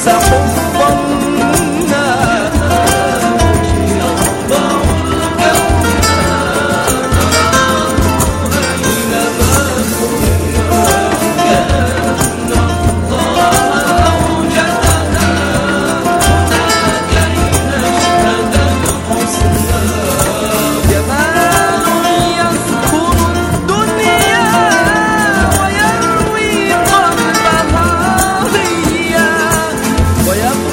ويبقى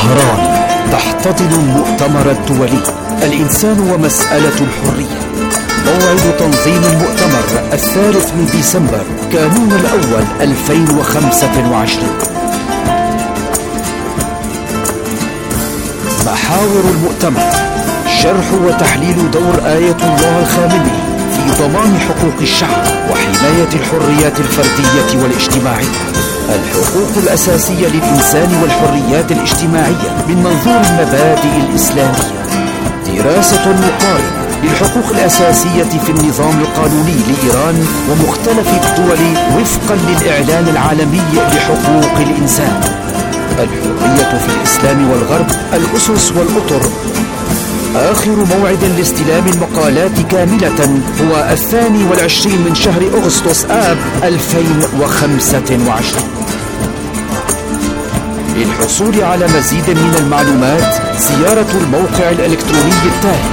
طهران تحتضن المؤتمر الدولي الإنسان ومسألة الحرية. موعد تنظيم المؤتمر 3 ديسمبر كانون الأول 2025. محاور المؤتمر: شرح وتحليل دور آية الله الخامنئي في ضمان حقوق الشعب وحماية الحريات الفردية والاجتماعية، الحقوق الأساسية للإنسان والحريات الاجتماعية من منظور المبادئ الإسلامية، دراسة مقارنة للحقوق الأساسية في النظام القانوني لإيران ومختلف الدول وفقا للإعلان العالمي لحقوق الإنسان، الحرية في الإسلام والغرب، الأسس والأطر. آخر موعد لاستلام المقالات كاملة هو 22 من شهر أغسطس آب 2025. للحصول على مزيد من المعلومات زيارة الموقع الإلكتروني التالي: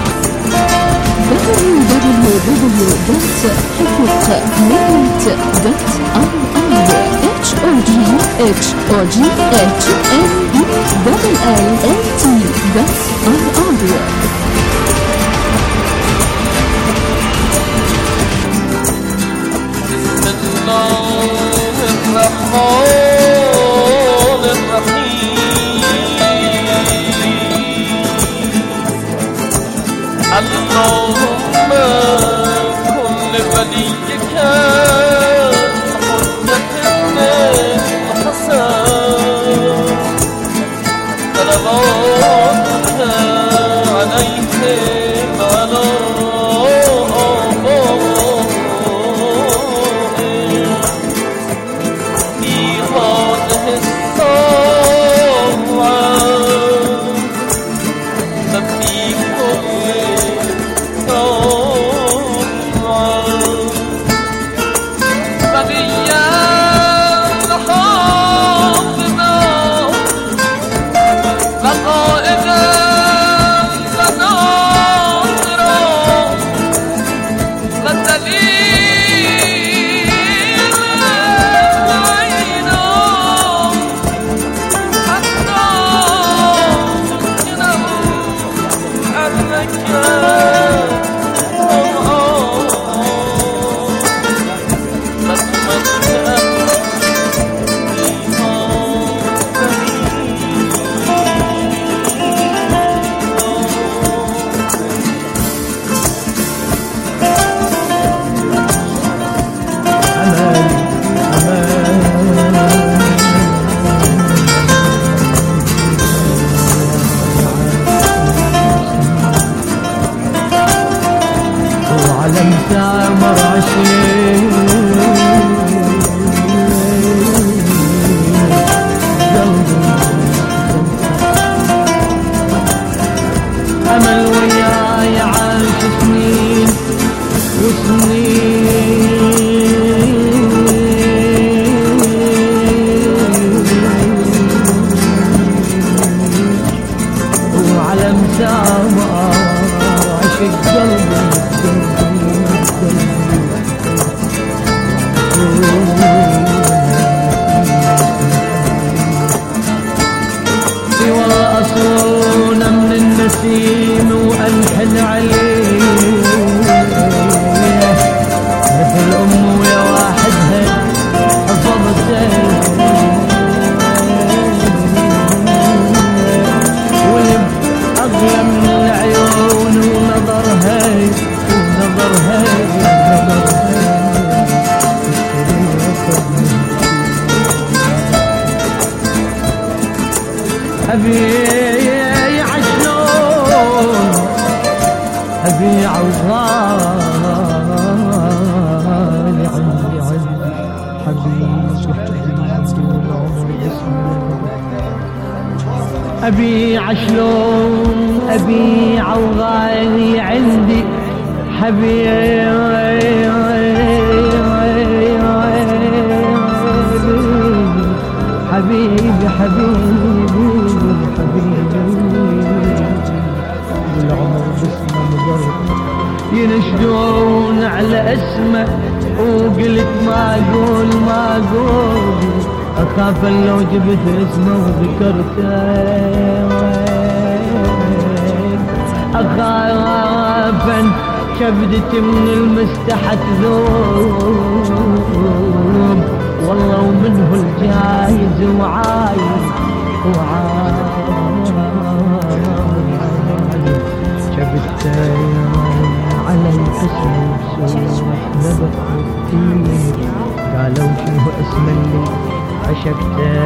اللهم كن لوليك حجة الحسن صلواتك عليهم وعلى آبائهم في هذه الساعة في أمل وياي عاش سنين وسنين وعلى مسامع عشق قلبي والله أصونا من النسيم وأنحن عليه مثل أمه يا واحدها حفظته ولب أغلى من العيون ونظرها أبي عشلون أبي عوضاني عندي حبيبي أبي عشلون أبي عوضاني عندي حبيبي بالعمر باسمه مجرد ينشدون على اسمه وقلت ما اقول أخاف لو جبت اسمه وذكرته، أخاف شبدت من المستحى تذوب، والله ومنه الجايز وعايز شبدته على الاسم بسوء نبق كتير، قالوا شنو اسم اللي عشقته،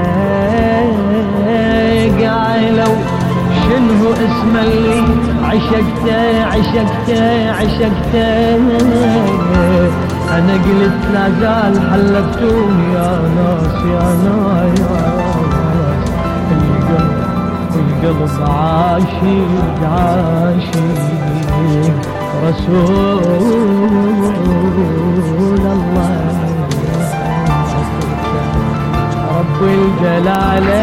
قالوا شنو اسم اللي عشقته عشقته عشقته، انا قلت لا زال حلفتوني يا ناس يا ناس القلب عاشق عاشق رسول الله، رب الجلالة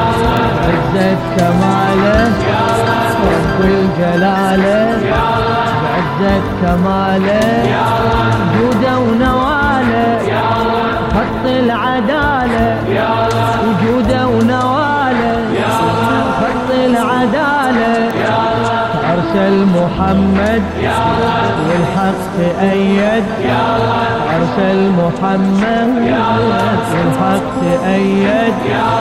عزة كماله، رب الجلالة عزة كماله، جوده ونواله خط العدالة، وجوده ونواله خط العدالة، أرسل محمد والحق أيد، أرسل محمد والحق أيد،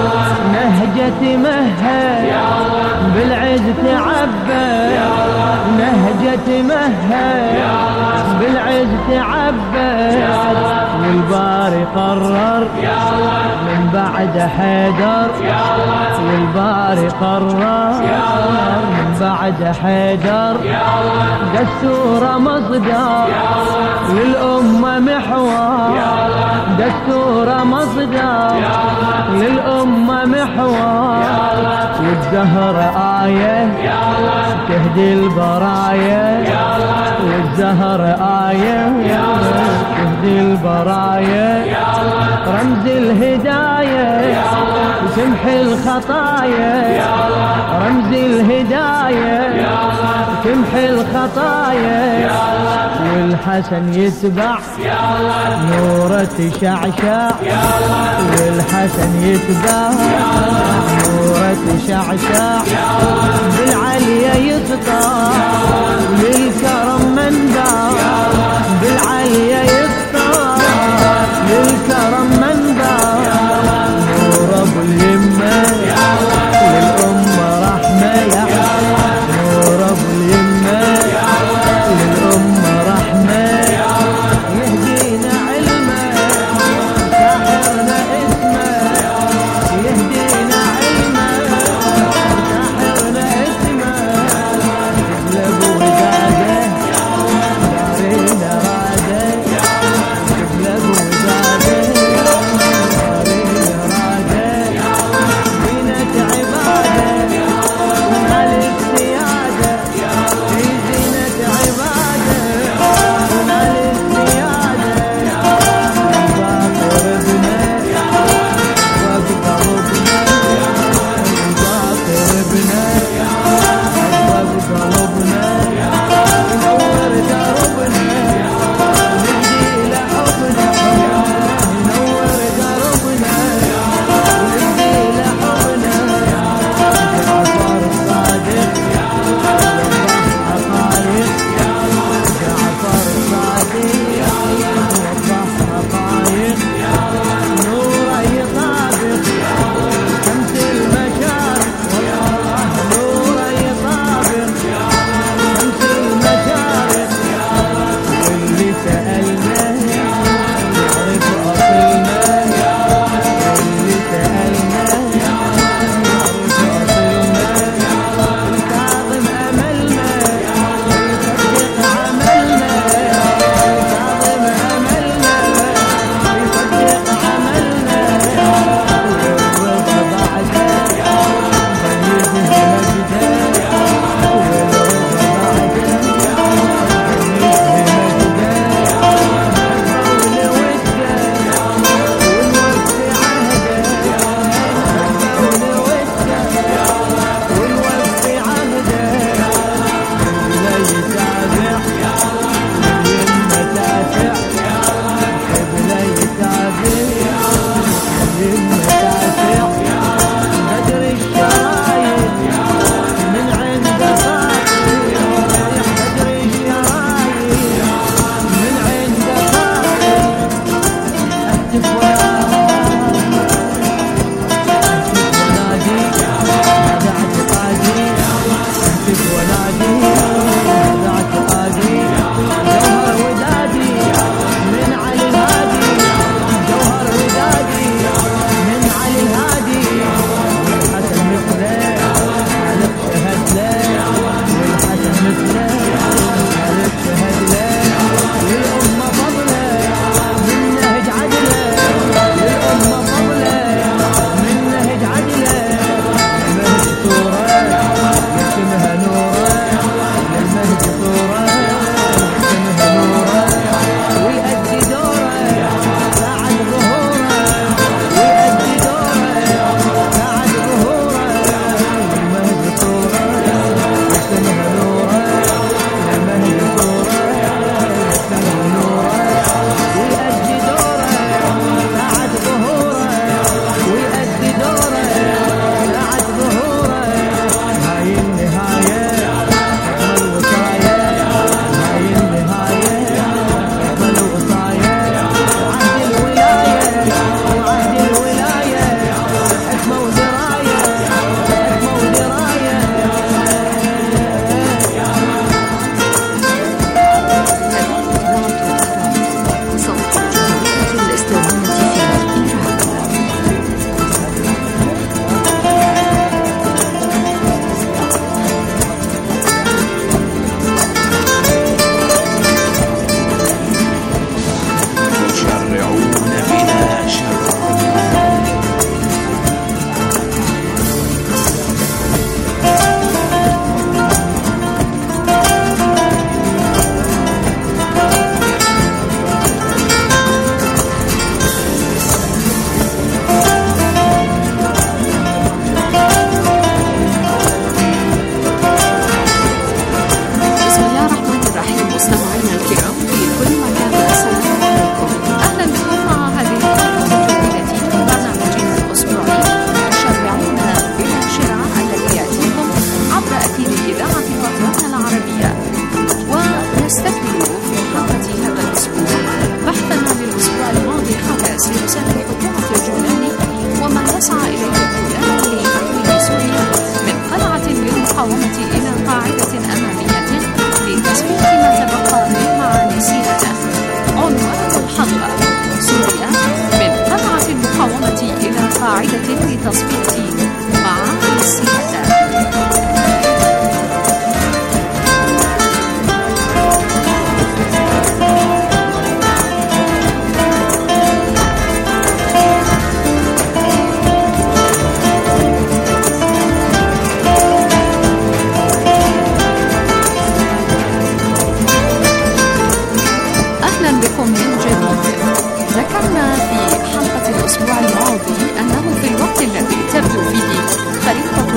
نهجة مهد بالعز تعبد، نهجة مهد بالعز تعبد، والباري قرر من بعد حيدر، والباري قرر من بعد حيدر، دستور مصدر للأمة محور، دستور مصدر للأمة محور، والزهر آية تهدي البرايا، والزهر آية تهدي البرايا، رمز الهداية تمحي الخطايا، رمز الهداية تمحي الخطايا، والحسن يتبع نوره تشعشع، والحسن يتبع نوره تشعشع، بالعليا يسطع للكرم منبع، بالعليا يسطع للكرم منبع، نور ابو اليمه للامه رحمه، نور ابو اليمه للامه رحمه، يهدينا علمه ساحرنا اسمه، يهدينا علمه ساحرنا اسمه،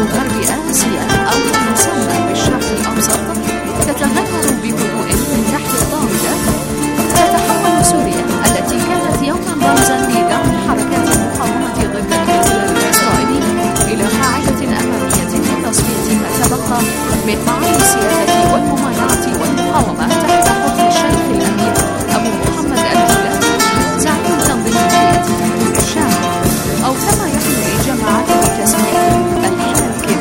غرب آسيا أو ما يسمى بالشرق الأوسط تتغير بهدوء من تحت الطاولة، تتحول سوريا التي كانت يوما رمزا لدعم حركات المقاومة ضد الاحتلال الإسرائيلي إلى قاعدة أمامية لتصفية ما تبقى من معاني السيادة والممانعة والمقاومة تحت حكم الشيخ الأمير أبو محمد الجولاني زعيم تنظيم هيئة تحرير الشام، أو كما يحمل جماعات بتسميته الحاكم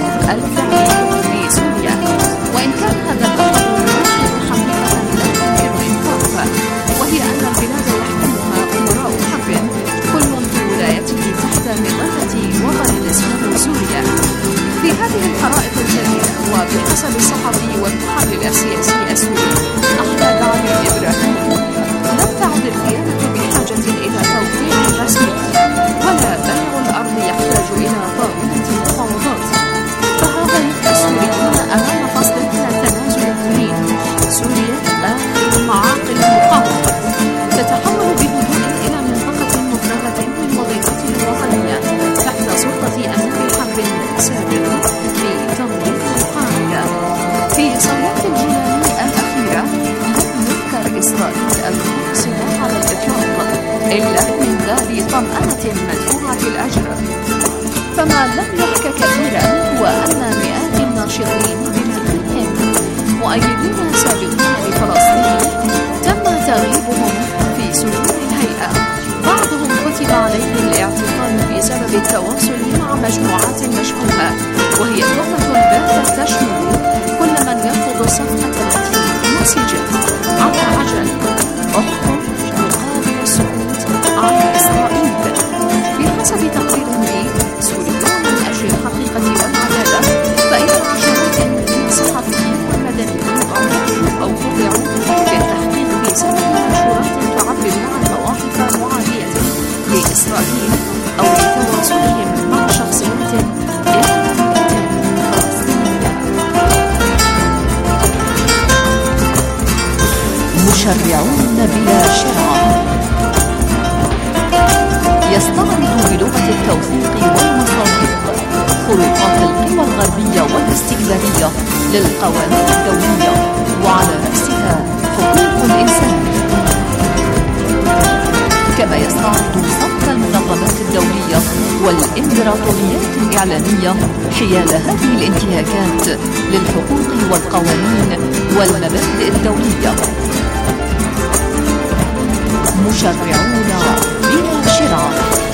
الفعلي لسوريا. وإن كان هذا اللقب يوحي حقيقة لا يمكن إنكارها، وهي أن البلاد يحكمها أمراء حرب كل في ولايته تحت مظلة وطن اسمه سوريا. في هذه الخرائط الجديدة وبحسب الصحفي والمحلل السياسي السوري أحمد علي إبراهيم، لم تعد القيادة بحاجة إلى توقيع رسمي، ولا بيع الأرض يحتاج إلى طاولة مفاوضات. فهذا السوريون أمام فصل من التنازل الثمين. سوريا آخر معاقل المقاومة تتحول بهدوء إلى منطقة مفرغة من وظيفتها الوطنية تحت سلطة أمير حرب سابق لتنظيم القاعدة. في صولات الجولاني الأخيرة لم يذكر إسرائيل المقصدة على الإطلاق إلا من باب طمأنة مدفوعة الأجر. فما لم يحكى كثيرا هو أن مئات الناشطين بمثلهم مؤيدين سابقين لفلسطين تم تغييبهم في سجون الهيئة. بعضهم كتب عليه الاعتقال بسبب التواصل مع مجموعات مشبوهة، وهي تهمة باتت تشمل كل من يرفض الصفقة التي نسجت عبر عجل اخرج مقابل السكوت عن إسرائيل. بحسب تقرير لي سوريون من أجل الحقيقة والعدالة، فإن عشرات من الصحفيين والمدنيين أو خضعوا للتحقيق بسبب منشورات تعبر عن مواقف معادية لإسرائيل أو لتواصلهم مع شخصيات مشرعون بلا شرع. يستعرض بلغة التوثيق والمصادق خروقات القوى الغربية والاستكبارية للقوانين الدولية، وعلى رأسها حقوق الإنسان. كما يستعرض صمت المنظمات الدولية والإمبراطوريات الإعلامية حيال هذه الانتهاكات للحقوق والقوانين والمبادئ الدولية. مشرعون بلا شرع.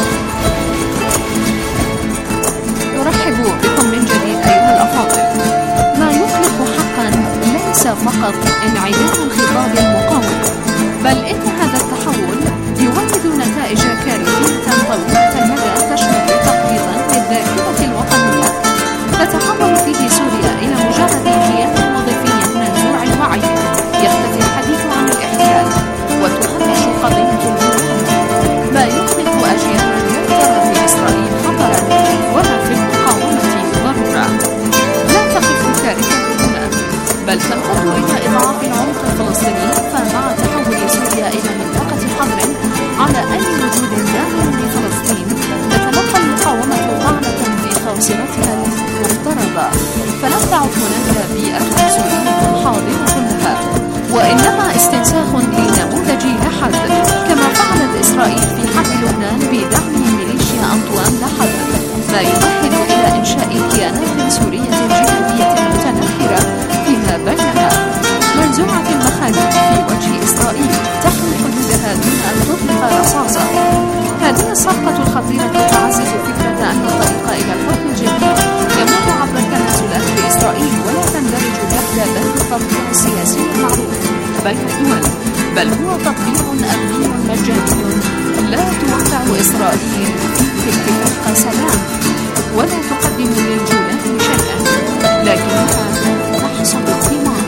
نرحب بكم من جديد أيها الأفاضل. ما يقلق حقا ليس فقط انعدام الخطاب المقاوم، بل إن هذا التحول يولد نتائج كارثية طويلة المدى تشمل تقريضا للذاكرة الوطنية. تتحول فيه سوريا إلى مجرد كيان وظيفي منزوع الوعي يختفي الحديث عن الاحتلال وتهمش قضية الجنود، ما يخلق أجيالا لا ترى في إسرائيل خطرا ولا في المقاومة ضرورة. لا تقف كارثة هنا، بل تمتد إلى إضعاف العمق الفلسطيني. فمع تحول سوريا إلى منطقة حظر على أي وجود داخل لفلسطين، تتلقى المقاومة طعنة في خاصرتها المفترضة، فلم تعد هناك بيئة سورية حاضرة لها، وإنما استنساخ لنموذج لحد، كما فعلت إسرائيل في حرب لبنان بدعم ميليشيا أنطوان لحد، ما يمهد إلى إنشاء كيانات سورية جهادية متناحرة فيما بينها، منزوعة المخالب في وجه إسرائيل تحمي حدودها دون أن تطلق رصاصة. هذه الصفقة الخطيرة تعزز فكرة أن الطريق إلى الحكم الجديد يمر عبر التنازلات بإسرائيل، ولا تندرج تحت بند التطبيع السياسي المعروف بين الدول، بل هو تطبيع أمني مجاني لا توقع إسرائيل فيه اتفاق سلام ولا تقدم للجولان شيئا، لكنها تحصد الثمار.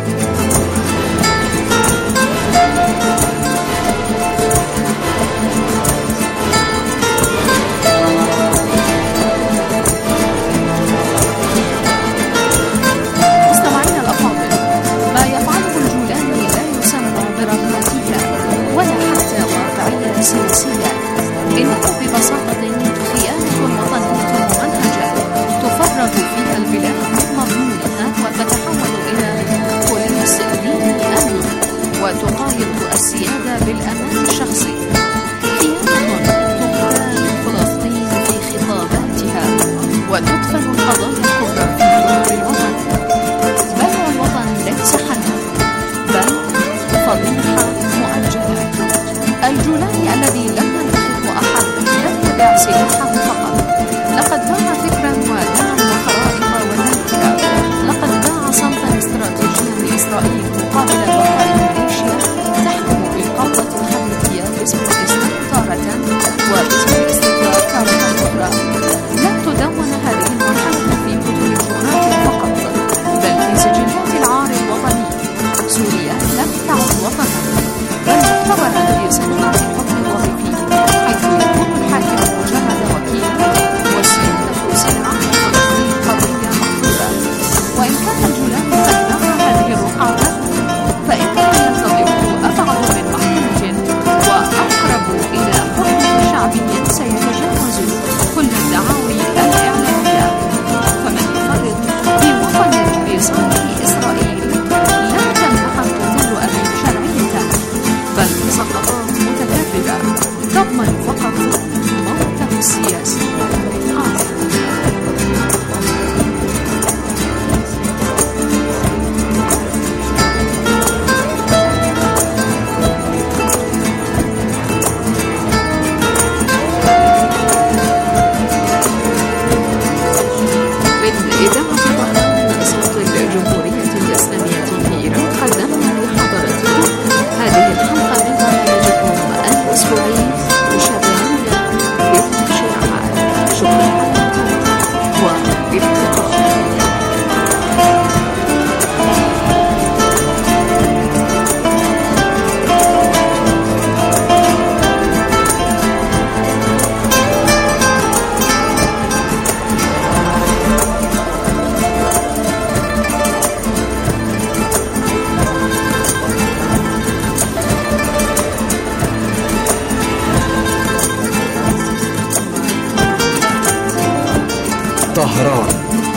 مستمعينا الأفاضل، ما يفعله الجولاني لا يسمى براغماتية ولا حتى واقعية سياسية، إنه ببساطة خيانة وطنية ممنهجة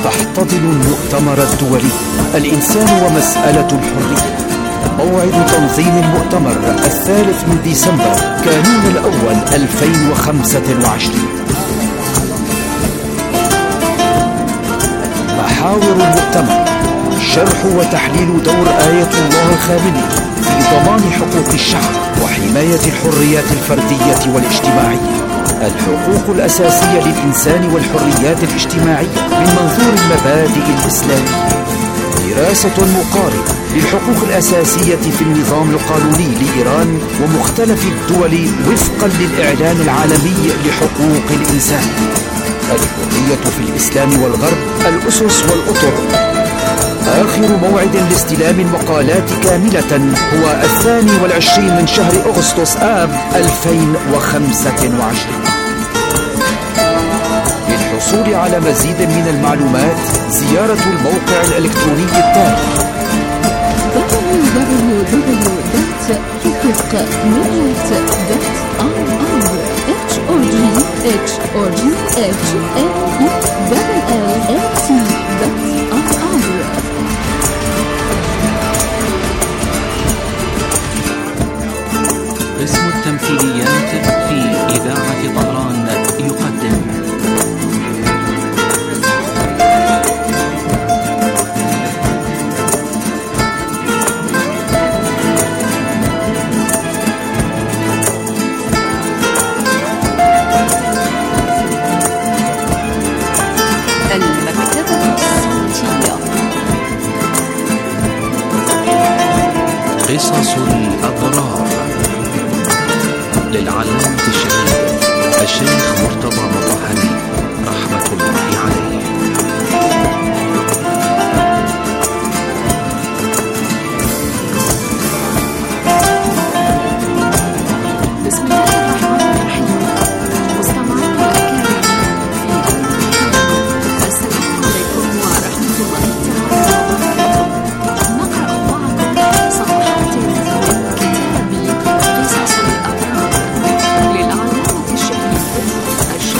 تحتضن المؤتمر الدولي الإنسان ومسألة الحرية. موعد تنظيم المؤتمر 3 ديسمبر كانون الأول 2025. محاور المؤتمر: شرح وتحليل دور آية الله الخامنئي في ضمان حقوق الشعب وحماية الحريات الفردية والاجتماعية. الحقوق الأساسية للإنسان والحريات الاجتماعية من منظور المبادئ الإسلامية. دراسة مقارنة للحقوق الأساسية في النظام القانوني لإيران ومختلف الدول وفقا للإعلان العالمي لحقوق الإنسان. الحرية في الإسلام والغرب: الأسس والأطر. آخر موعد لاستلام المقالات كاملة هو 22 من شهر أغسطس آب 2025. للحصول على مزيد من المعلومات زيارة الموقع الإلكتروني التالي: قسم التمثيليات في إذاعة طهران يقدم المكتبة الصوتية. قصص الأبرار للعلامة الشهيد الشيخ مرتضى مطهري رحمة الله عليه. بسم الله الرحمن الرحيم. مستمعينا الأكارم السلام عليكم ورحمة الله تعالى وبركاته. نقرأ معكم صفحات من كتاب قصص الأبرار للعلامة الشهيد الشيخ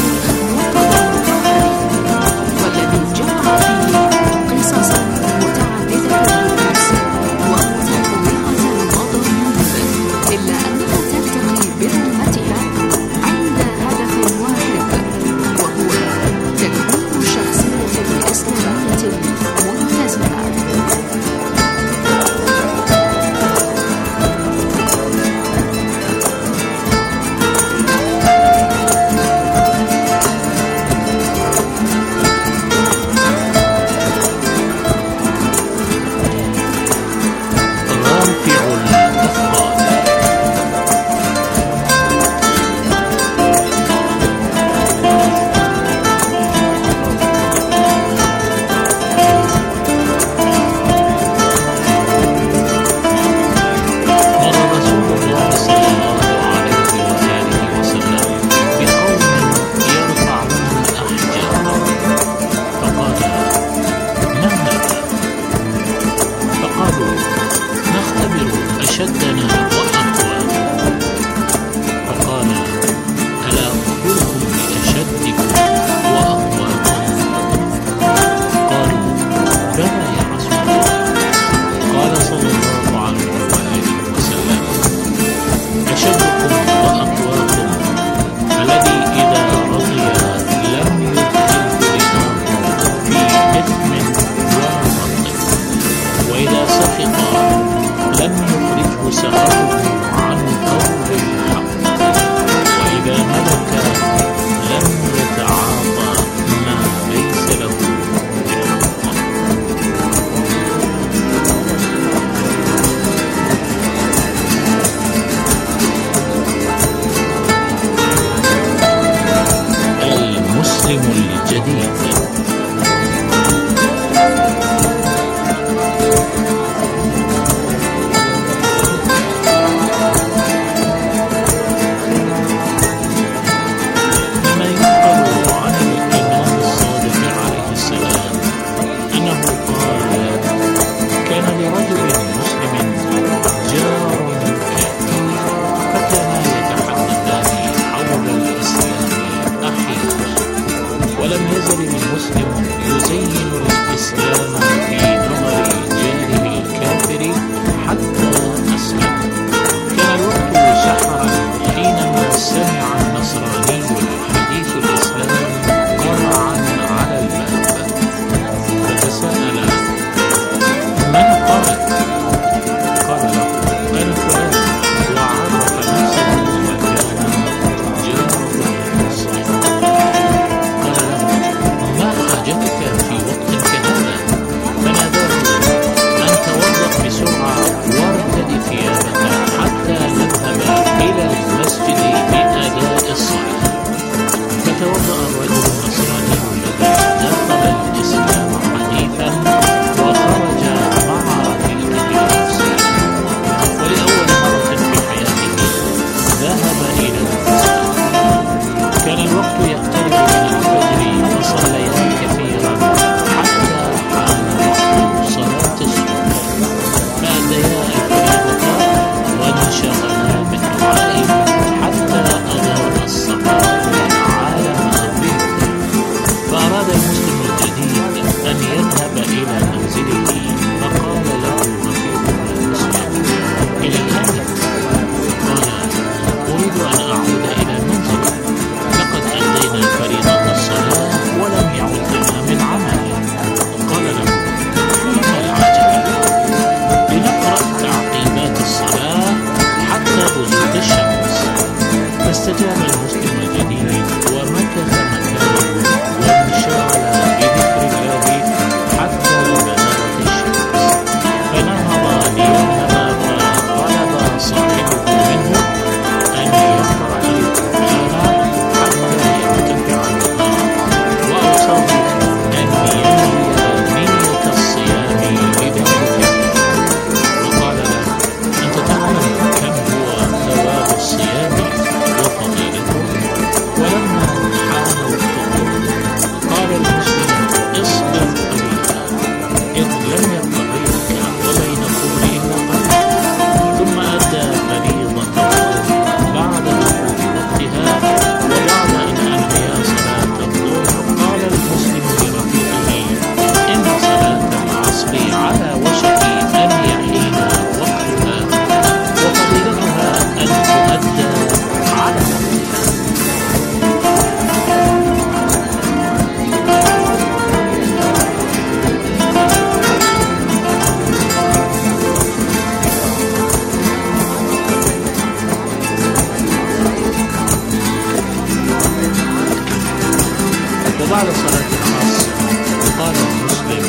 المسلم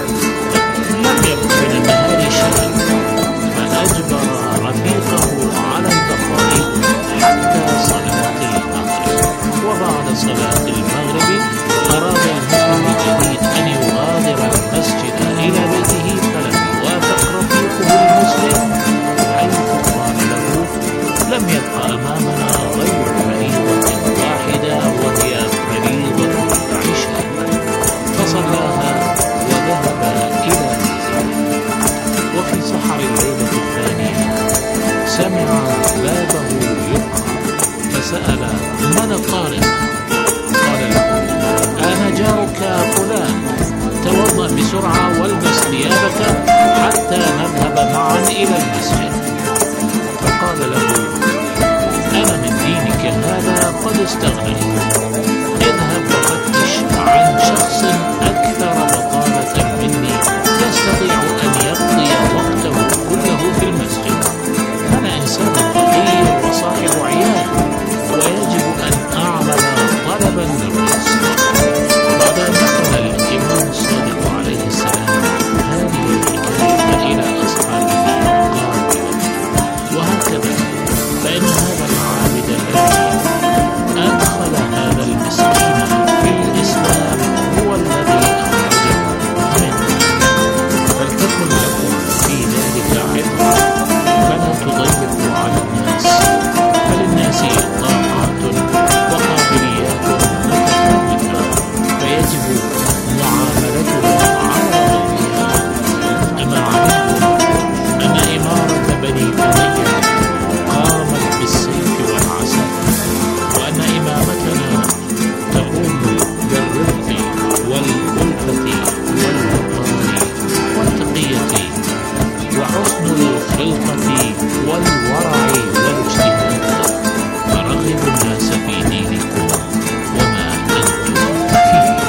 لم يبق من النهار شيء، فأجبر رفيقه على البقاء حتى صلاة المغرب. وبعد صلاة المغرب أراد المسلم الجديد أن يغادر المسجد إلى بيته، فلم يوافق رفيقه المسلم، حيث قال له: لم يبق أمامنا غير فريضة واحدة، وهي فريضة العشاء. فصلاها وذهب إلى منزله. وفي سحر الليلة الثانية سمع بابه يقرع، فسأل: من الطارق؟ قال له: أنا جارك فلان، توضأ بسرعة والبس ثيابك حتى نذهب معا إلى المسجد. فقال له: أنا من دينك هذا قد استغنيت، اذهب وفتش عن شخص أكثر بطالة مني يستطيع أن يقضي وقته كله في المسجد. أنا إنسان فقير وصاحب عيال، ويجب أن أعمل طلبا للرزق. بعد أن نقل الإمام الصادق عليه السلام هذه الحكاية إلى أصحابه قال: وهكذا فإن هذا العابد الذي أدخل هذا المسكين في الإسلام هو الذي أخرجه منه. فلتكن لكم في ذلك عبرة، فلا تضيقوا على الناس، فللناس طاقات وقابليات متفاوتة، فيجب معاملتهم على ضوئها. أما علمتم أن إمارة بني أمية قامت بالسيف والعسل، وأن إمامتنا تقوم بالرفق والألفة والوقار والتقية وحسن الخلقة والورع والاجتهاد. فرغبوا الناس في دينكم وما أنتم فيه.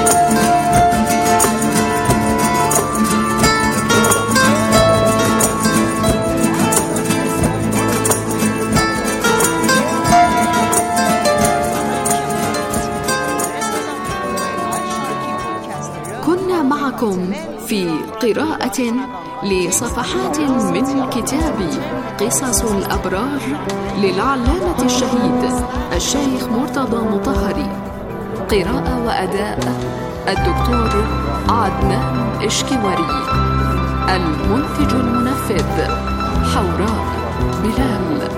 كنا معكم في قراءة لصفحات من كتاب قصص الأبرار للعلامة الشهيد الشيخ مرتضى مطهري. قراءة وأداء الدكتور عدنان إشكواري. المنتج المنفذ حوراء بلال.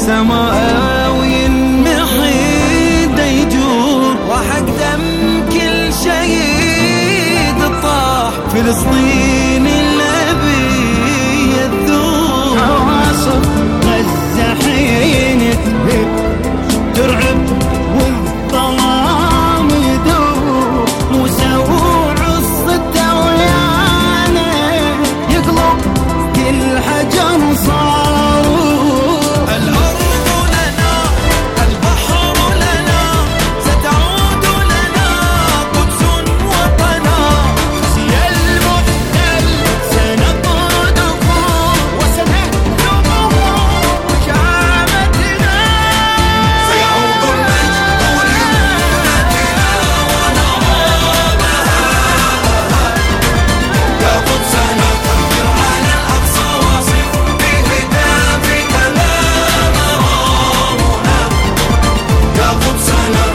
سماوي محيد يجور وحق دم كل شهيد طاح فلسطين النبي يذوب عواصف غزة حين تهب ترعب والظلام يدور موسى وعصته ويانا يقلب كل حجر صار الأرض لنا البحر لنا ستعود لنا قدس وطنا سي المحتل سنطرده وسنهدمه بشامتنا سيعود المجد لأمتنا ونرابها يا قدسنا كبر على الأقصى واصف بهتافك لا مرامنا يا قدسنا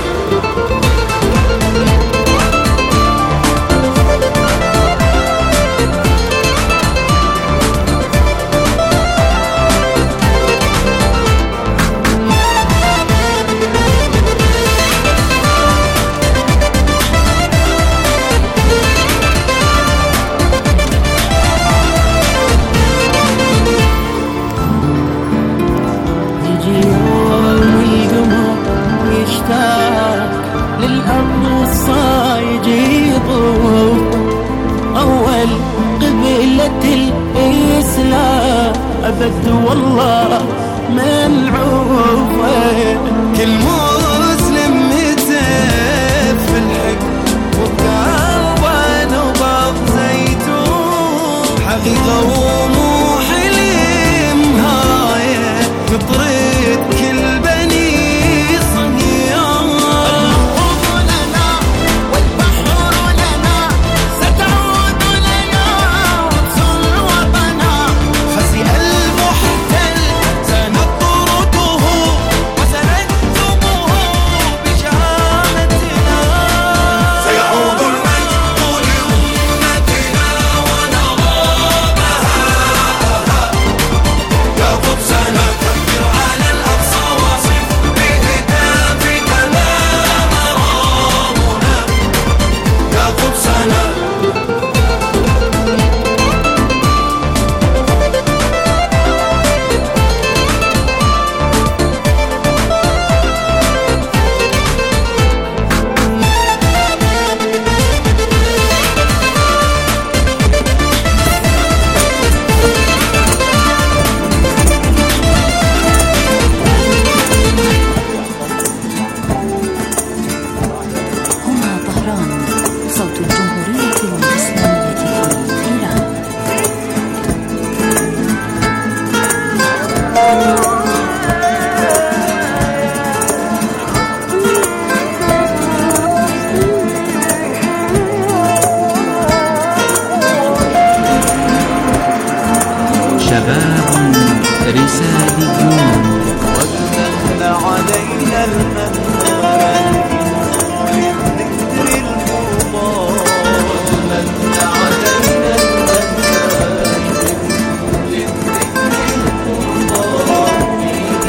يجي يوم القمر يشتاق للأرض والصايج يطوف أول قبلة الإسلام أبد والله ملعوفة كل مسلم متف في الحق وبقلبه نبض زيتون حقيقة ومو حلم هاية نطرد كل بني صهيون الأرض لنا والبحر لنا ستعود لنا قدس وطنا خسئ المحتل سنطرده وسنهزمه بشهامتنا سيعود المجد لأمتنا ونرابها يا قدسنا كبر على الأقصى واصف بهتافك لا مرامنا يا قدسنا هنا طهران صوت الجمهورية الإسلامية في إيران. شباب رساليون ومن علينا المنان للذكر المضاد من علينا المنان للذكر المضاد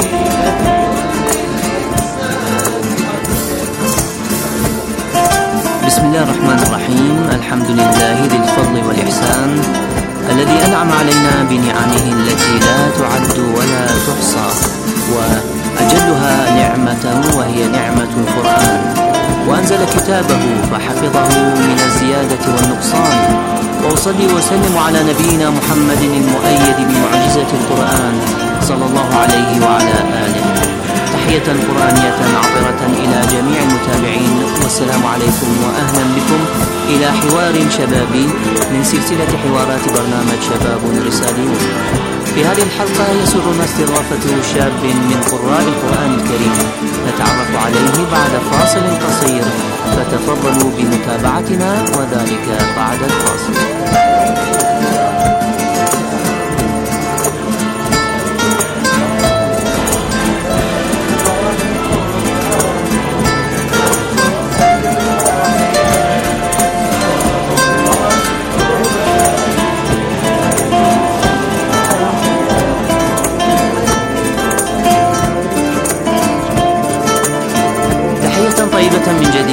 بسم الله الرحمن الرحيم. الحمد لله ذي الفضل والإحسان الذي أنعم علينا بنعمه التي لا تعد ولا تحصى، وأجلها نعمة وهي نعمة القرآن، وأنزل كتابه فحفظه من الزيادة والنقصان. وأصلي وسلم على نبينا محمد المؤيد بمعجزة القرآن صلى الله عليه وعلى آله. تحية قرآنية عطرة إلى جميع المتابعين، والسلام عليكم وأهلا بكم إلى حوار شبابي من سلسلة حوارات برنامج شباب رساليون. في هذه الحلقة يسرنا استضافة شاب من قراء القرآن الكريم نتعرف عليه بعد فاصل قصير، فتفضلوا بمتابعتنا وذلك بعد الفاصل.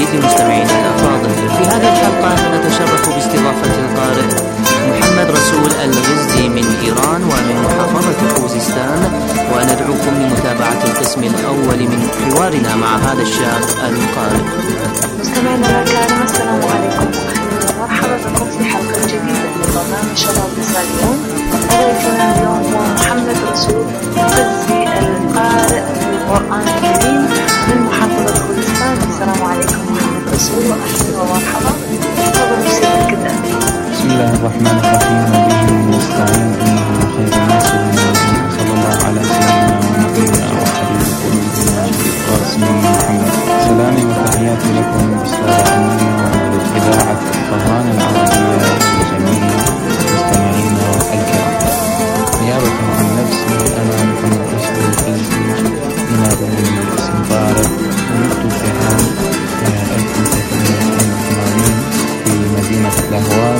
الوالدين مستمعينا الأفاضل. في هذه الحلقة نتشرف باستضافة القارئ محمد رسول الغزي من إيران ومن محافظة خوزستان، وندعوكم لمتابعة القسم الأول من حوارنا مع هذا الشاب القارئ. مستمعينا الكرام، السلام عليكم ومرحبا بكم في حلقة جديدة من برنامج شباب رساليون. ضيفنا اليوم هو محمد رسول الغزي القارئ للقرآن الكريم من محافظة خوزستان. السلام عليكم محمد رسول، وأهلا ومرحبا. تفضل بسيادتك الدعوة. بسم الله الرحمن الرحيم، وبه نستعين، إنه خير الناس صلى الله على سيدنا ونبينا وحبيب قلوبنا القاسم محمد. سلامي وتحياتي لكم مستمعينا وللإذاعة القرآن العربية لجميع مستمعينا الكرام. نيابة عن نفسي أنا محمد رسول الغزي ينادى من اسم طارق، ولدت في عام 1982 في مدينة الأهواز.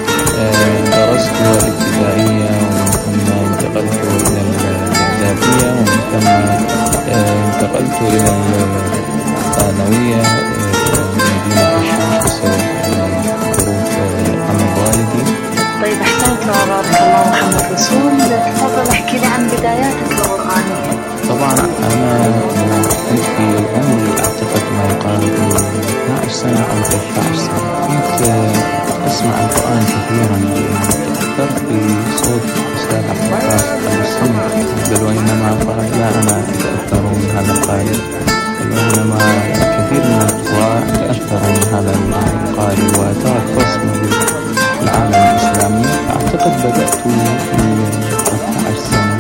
درست الابتدائية ومن ثم انتقلت إلى الإعدادية ومن ثم انتقلت إلى الثانوية في مدينة الشمس بسبب ظروف عمل والدي. طيب أحسنت وبارك الله محمد رسول. تفضل احكي لي عن بداياتك القرآنية. طبعا أنا كنت في عمري أعتقد ما يقارب 12 سنة أو 13 سنة. كنت أسمع القرآن كثيرا، تأثرت بصوت أستاذ عبد القادر الصمت، بل وإنما لا أنا أتأثر من هذا القارئ، بل وإنما كثير من القراء تأثروا من هذا القارئ وترك بصمة بالعالم الإسلامي. أعتقد بدأت في 13 سنة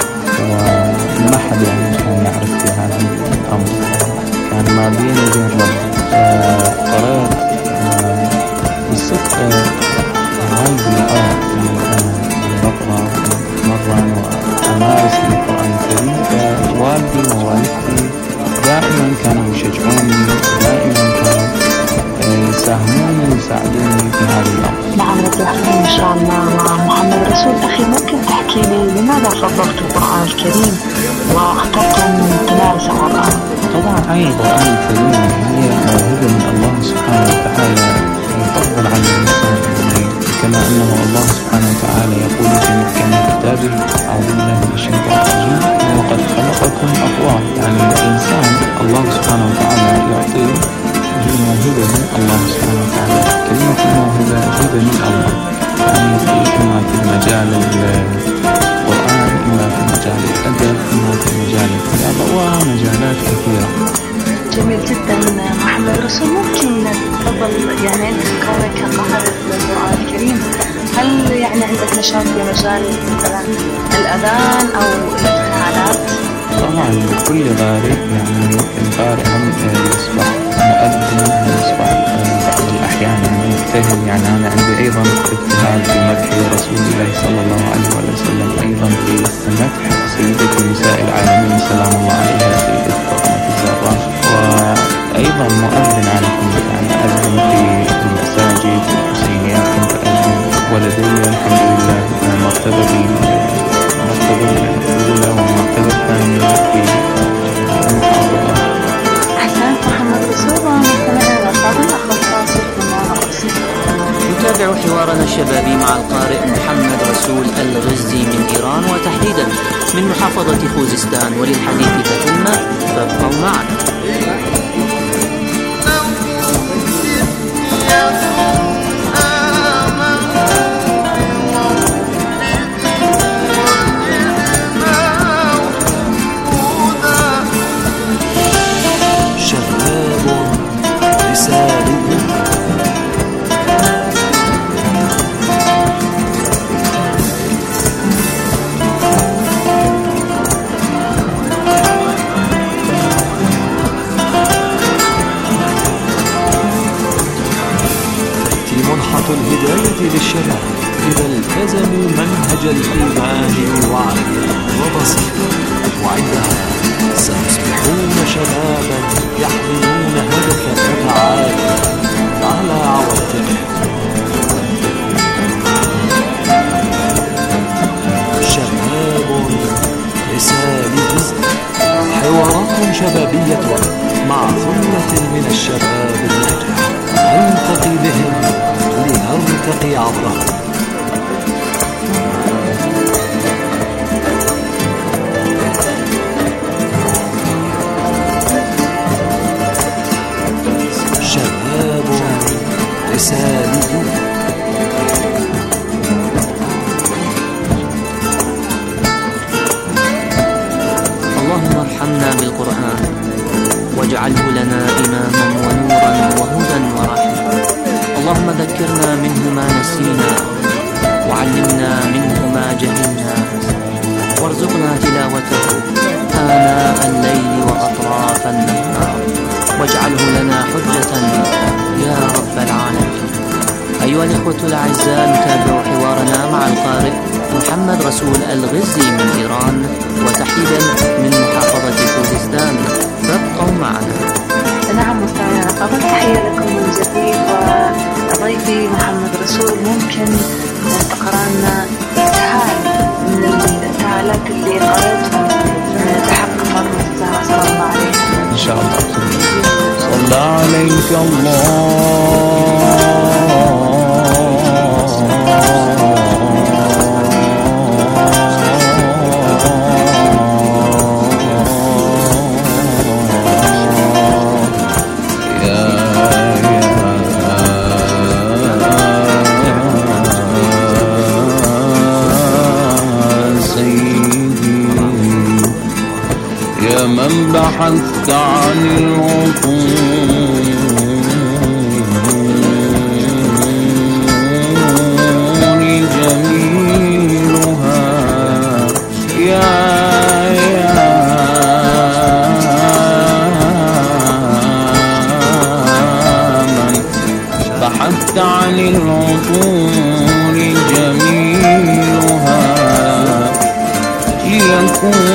وما حد كان يعرف في هذا الأمر، كان ما بيني وبين رب. قرأت بالصدق والدي بقرأ مرة وأمارس القرآن الكريم، فوالدي ووالدتي دائما كانوا يشجعوني، دائما كانوا يساهموني ويساعدوني في هذا الأمر. نعم، نتحدث إن شاء الله مع محمد رسول. أخي، ممكن تحكي لي لماذا فضلت القرآن الكريم واخترتم تمارس القرآن؟ طبعا القرآن الكريم هي موهبة من الله سبحانه وتعالى يفضل على الإنسان، كما أنه الله سبحانه وتعالى يقول في محكم كتابه: أعوذ بالله من الشيطان الرجيم، وقد خلقكم أطوار. يعني الإنسان الله سبحانه وتعالى يعطيه موهبة من الله سبحانه وتعالى. كلمة الموهبة هبة من الله، يعني إما في مجال القرآن، إما في مجال الأدب، إما في مجال الكتابة ومجالات كثيرة. جميل جدا محمد رسول. ممكن تفضل يعني أنت كونك قارئ للقرآن الكريم، هل يعني عندك نشاط في مجال مثلا الأذان أو الابتهالات؟ طبعا لكل قارئ، يعني القارئ هم يصبح مؤذن، يصبح بعض الأحيان مبتهل. يعني أنا عندي أيضا ابتهال في مدح رسول الله صلى الله عليه وسلم، أيضا في مدح سيدة نساء العالمين سلام الله عليها سيدة فاطمة الزهراء، وأيضا مؤذن على كل، يعني أذن في المساجد الحسينيات كنت أذن، ولدي الحمد لله مرتبة الأولى والمرتبة الثانية في المحافظة. أحسنت محمد رسول. ومستمعنا الأفاضل، أخذ فاصل ثم نواصل. نتابع حوارنا الشبابي مع القارئ محمد رسول الغزي من إيران، وتحديدا من محافظة خوزستان، وللحديث فتنا، فابقوا معنا. الهداية للشباب إذا التزموا منهج الإيمان وعي وبصيرة، وعندها سيصبحون شبابا يحملون هدفا متعاليا على عواتقهم. شباب رسالة، حوارات شبابية مع ثلة من الشباب الناجح، نلتقي بهم لنرتقي عبرهم. شباب رسالي. اللهم ارحمنا بالقرآن واجعله لنا إماما ونورا وهدى ورحمة. اللهم ذكرنا منه ما نسينا وعلمنا منه ما جهلنا، وارزقنا تلاوته آناء الليل وأطراف النهار، واجعله لنا حجة يا رب العالمين. أيها الإخوة الأعزاء، نتابع حوارنا مع القارئ محمد رسول الغزي من إيران، وتحديدا من محافظة خوزستان. فابقوا معنا. نعم مستمعينا، قبل تحية لكم من جديد، وضيفي محمد رسول ممكن تقرأ لنا تعال من التعالات اللي قرأتهم تحق مرة الزهراء صلى الله عليه وسلم. إن شاء الله. صلى عليك الله من بحثت عن العطور جميلها، يا من بحثت عن العطور جميلها، يكون